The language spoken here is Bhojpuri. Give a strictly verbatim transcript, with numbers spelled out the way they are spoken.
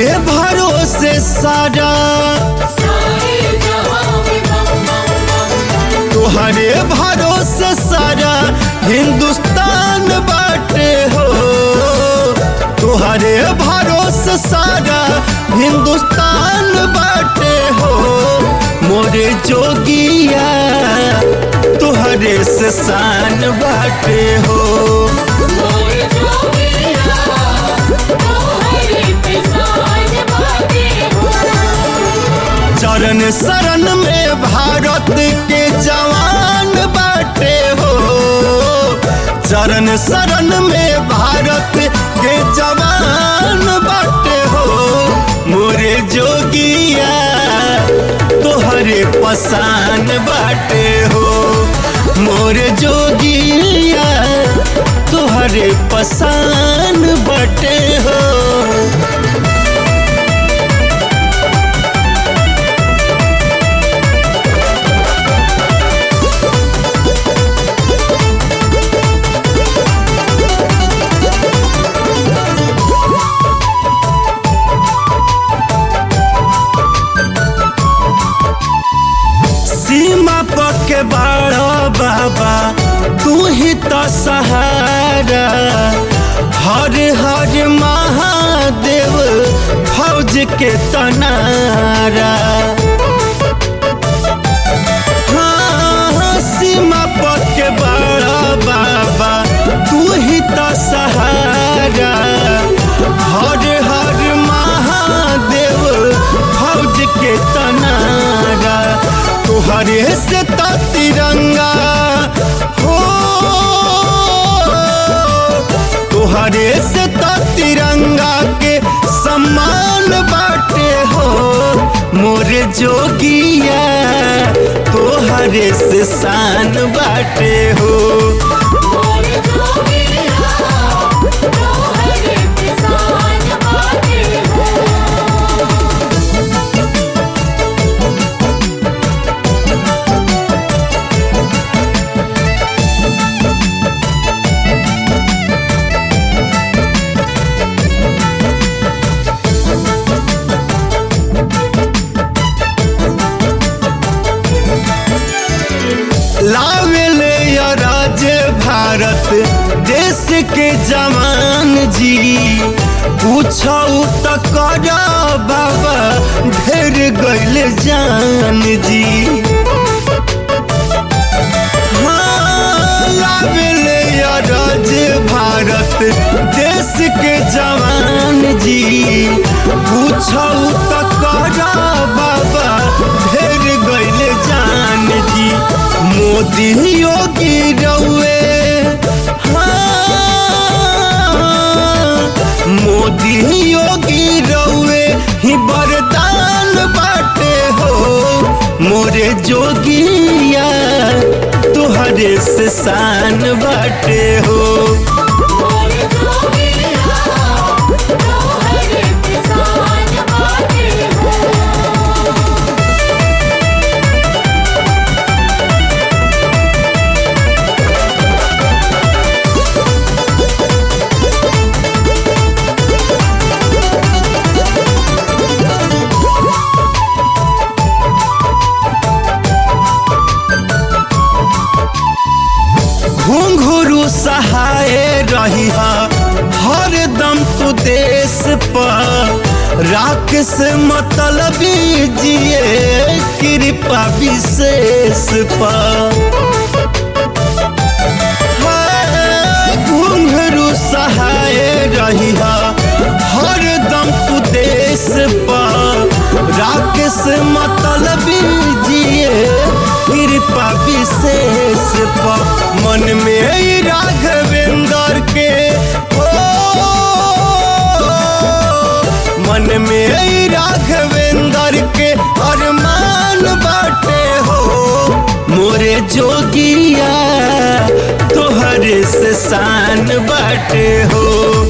तुहरे भरोसे सारा तुहरे भरोसे सारा हिंदुस्तान बाटे हो, तुहरे भरोसे सारा हिंदुस्तान बाटे हो। मोरे जोगिया तुहरे से शान बाटे हो, मोरे जोगिया तोहरे पे शान बाटे हो। चरण शरण में भारत के जवान बाटे हो, चरण शरण में भारत के जवान बाटे हो। मोरे जोगिया तोहरे पसान बाटे हो, मोरे जोगिया तोहरे पसान बाटे हो। सीमा पक्के बाड़ा बाबा तू ही तो सहारा, हर हर महादेव फौज के तनारा। हाँ सीमा पक्के बाड़ा बाबा तू ही तो सहारा, हर हर महादेव फौज के तनारा। तुहरे से तो तिरंगा हो, तुहरे से तो तिरंगा के सम्मान बाटे हो। मोरे जोगिया तुहरे से शान बाटे हो, मोरे जोगिया तोहरे पे शान बाटे हो। लावेले राज भारत देश के जवान जी, पूछो तो करा बाबा ढेर गइल जान जी। हाँ लावेले राज भारत देश के जवान जी, पूछो तो करा बाबा ढेर गइल जान जी। मोदी योगी रउए, हाँ मोदी योगी रउए ही वरदान बाटे हो। मोरे जोगिया तुहरे से शान बाटे हो, मोरे जोगिया तोहरे पे शान बाटे हो। घुंघरू सहाय रही हर दम तू देश पर, राख से मतलबी जिए कृपा विशेष पर। घुंघरू सहाय रही हर दम तू देश पर, राख से मतलबी जिए कृपा विशेष पर। मन में राघवेंद्र के हो, मन में राघवेंद्र के अरमान बाटे हो। मोरे जोगिया तोहरे से शान बाटे हो।